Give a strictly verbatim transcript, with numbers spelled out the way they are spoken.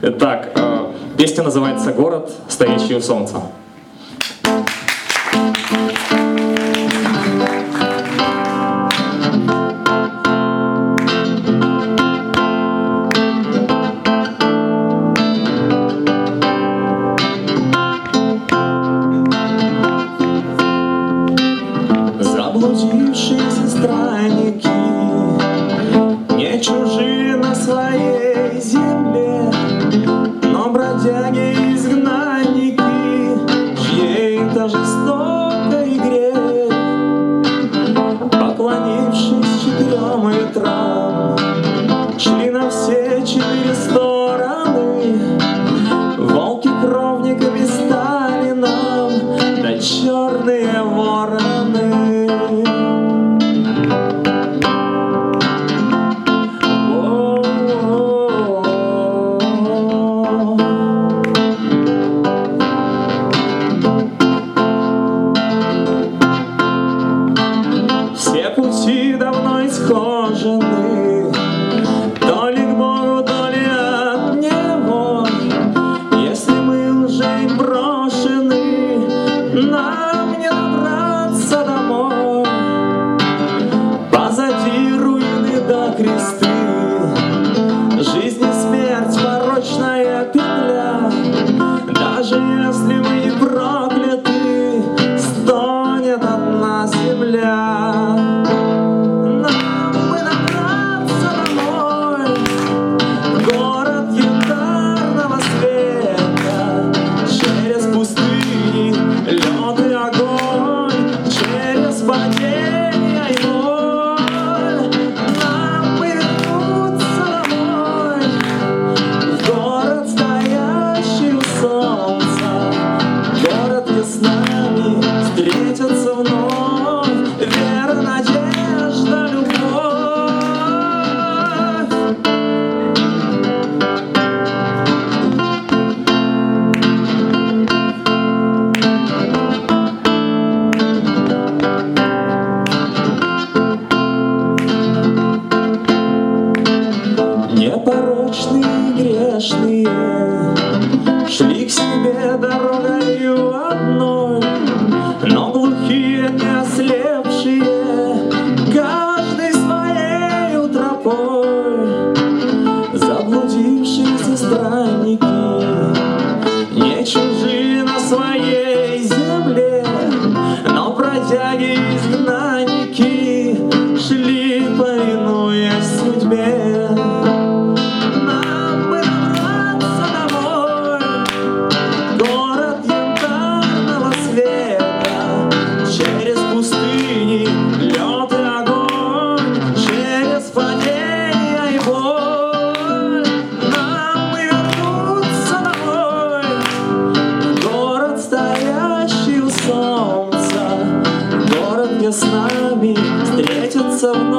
Так, э, песня называется «Город, стоящий у солнца». Заблудившиеся странники, не чужие на своей земле, но бродяги-изгнанники, чьей-то жестокой игре, поклонившись четырем ветрам, шли на все четыре стороны. Волки кровниками стали нам, да черные вороны. Все пути давно исхожены, то ли к Богу, то ли от Него. Если мы уже и брошены, нам не добраться домой. Позади руины да кресты, жизнь и смерть порочная петля. Даже если мы и прокляты, стонет одна земля. Непорочные грешные шли к себе дорогою одной, но глухие, не ослепшие, каждый своею тропой. Заблудившиеся странники, не чужие на своей земле, но бродяги-изгнанники шли, повинуясь судьбе. С нами встретятся вновь.